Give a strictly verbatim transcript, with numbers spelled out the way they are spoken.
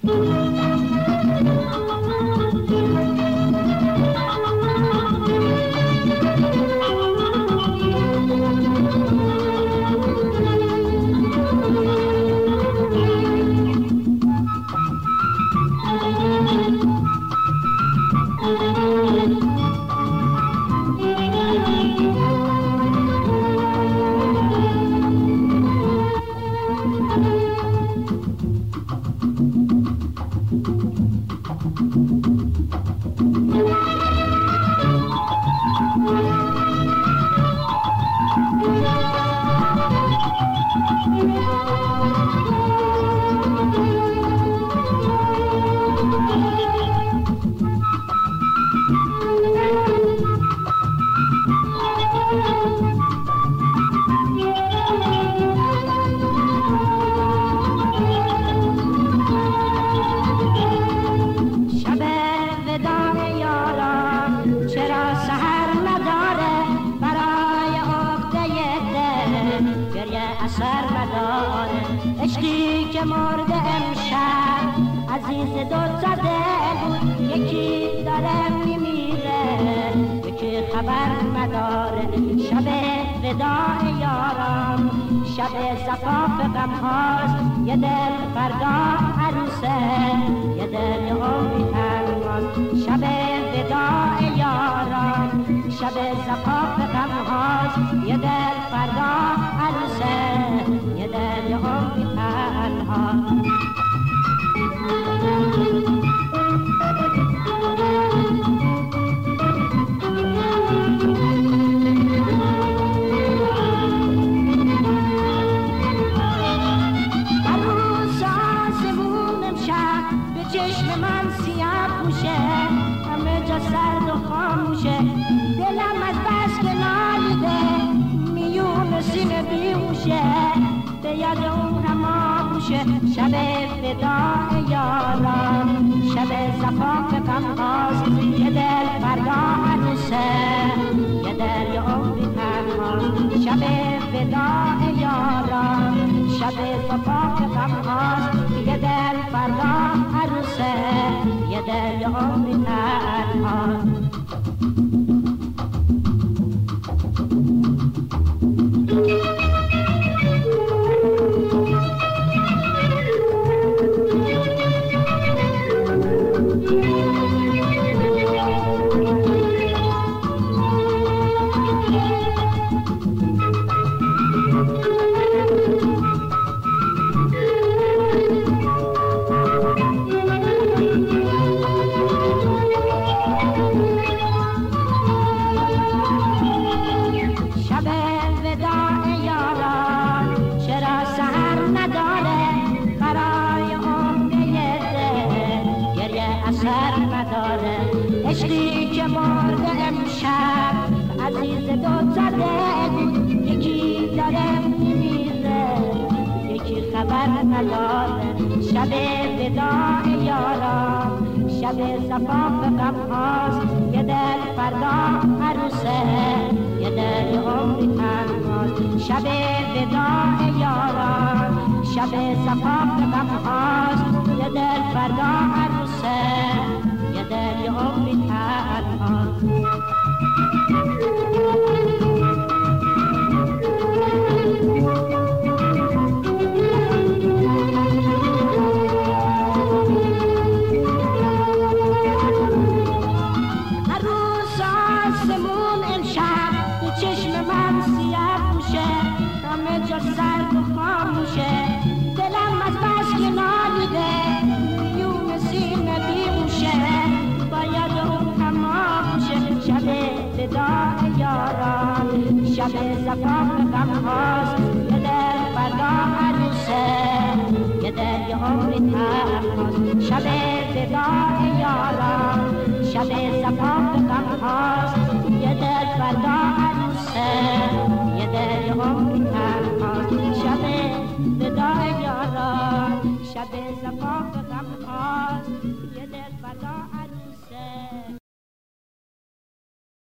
اثر نداره عشقی که مرده امشب عزیز دو تا دل بود یکی داره میمیره یکی خبر نداره شب وداع یاران شب زفاف غم هاست یه دل فردا عروسه یه دل عمری تنهاست شب وداع یاران شب زفاف غم هاست یه دل فردا عروسه یه دل عمری تنهاست چشم من سیاه پوشه همه جا سرد و خاموشه دلم از بس که نالیده میون سینه بیهوشه به یاد اون هم آغوشه شب وداع یاران شب زفاف غم هاست یه دل فردا عروسه یه دل عمری تنهاست شب وداع یاران شب زفاف غم هاست یه دل فردا عروسه یه دل عمری تنهاست عشقی که مرده امشب عزیز دو تا دل یکی داره میمیره یکی خبر نداره شب وداع یاران شب زفاف غم هاست یه دل فردا عروسه یه دل عمری تنهاست شب وداع یاران شب زفاف غم هاست یه دل فردا عروسه یه دل عمری تنهاست عروس آسمون امشب به چشم من سیاه پوشه همه جا سرد و خاموشه دلم از بس که نالیده میون سینه بیهوشه باید اون هم آغوشه شب وداع یاران شب زفاف غم هاست یه دل فردا عروسه یه دل عمری تنهاست شب وداع یاران شب زفاف غم هاست یه دل فردا عروسه یه دل عمری تنهاست شب وداع یاران شب زفاف